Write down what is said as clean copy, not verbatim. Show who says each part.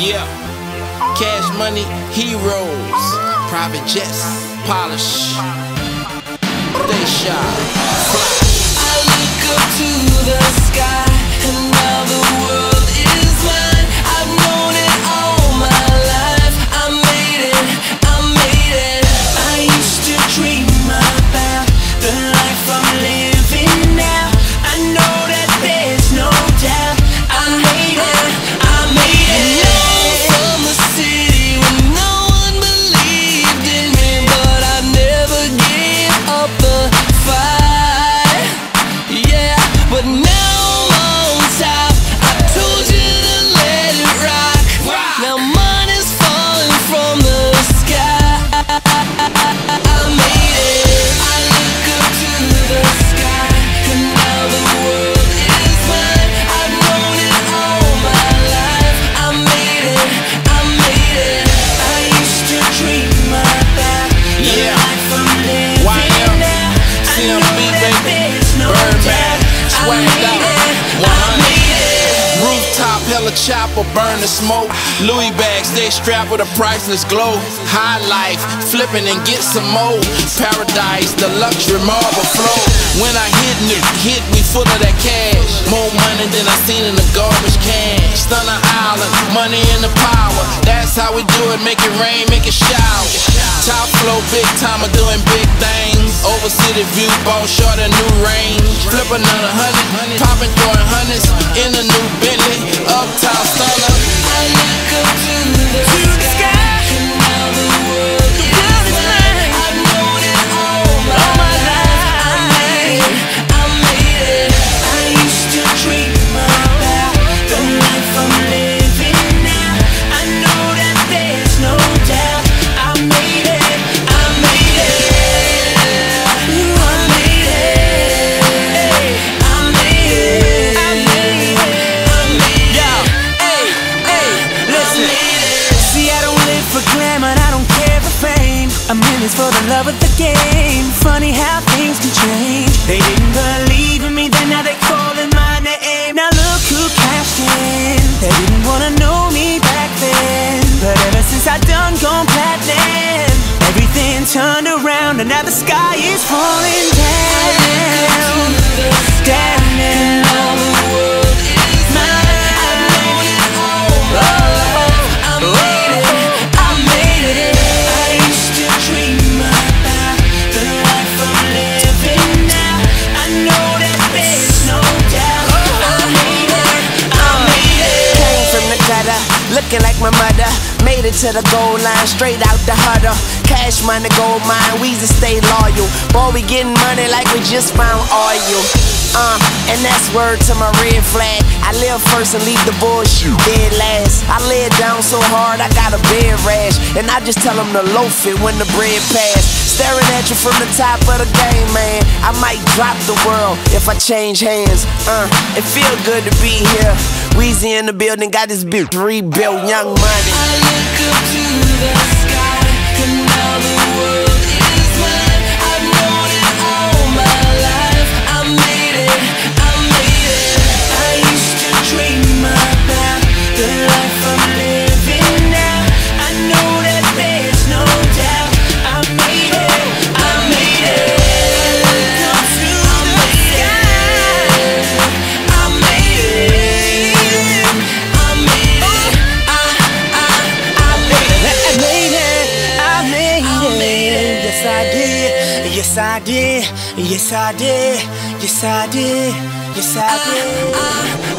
Speaker 1: Yeah, Cash Money, Heroes, private jets, polish, they shot, fly.
Speaker 2: I look up to the sky, and now the world is mine. I've known it all my life. I made it, I made it. I used to dream about the life I'm living now. I know that there's no doubt. I made it, I made it. From the city when no one believed in me, but I never gave up the fight. Yeah, but now I'm on top. I told you to let it rock. Now money's falling from the sky. I made it. I look up to the sky, and now the world is mine. I've known it all my life. I made it, I made it. I used to dream about the life I'm living now. I know that there's no doubt.
Speaker 1: Swagged out, 100. Rooftop, hella chopper, burn the smoke. Louis bags, they strapped with a priceless glow. High life, flipping and get some more. Paradise, the luxury marble flow. When I hit me full of that cash. More money than I seen in the garbage can. Stunner Island, money and the power. That's how we do it, make it rain, make it shower. Top flow, big timer, doing big things. Over city view, ball short a new range. Flip another 100, popping throwing hundreds in a new Bentley. Uptown stunner.
Speaker 2: I look up to the sky, and now the world is mine. I've known it all my life. I made it, I made it. I used to dream about the life I'm living now. I know that there's no doubt. I made it, I made it. I made it, I made it, I made it, I made it. Listen, see, I don't live for glamour, I don't care for fame. I'm in this for the love of the game. Funny how things can change. They didn't believe in me, then now they calling my name. Now look who cashed in. They didn't wanna know me back then, but ever since I done gone platinum, everything turned around, and now the sky is falling down. Down now. Looking like my mother, made it to the goal line, straight out the huddle. Cash money, gold mine, Weezy stay loyal. Boy, we getting money like we just found oil. And that's word to my red flag. I live first and leave the bullshit dead last. I lay it down so hard I got a bed rash, and I just tell them to loaf it when the bread pass. Staring at you from the top of the game, man. I might drop the world if I change hands. It feel good to be here. Weezy in the building, got this bitch rebuilt, Young Money. I look up to the sky, and now the world is mine. I've known it all my life. I made it, I made it. I used to dream about the life I'm living now. I know that there's no doubt. I made it, I made it. I look up to the sky, I made it. Yes I did, yes I did, yes I did, yes I did.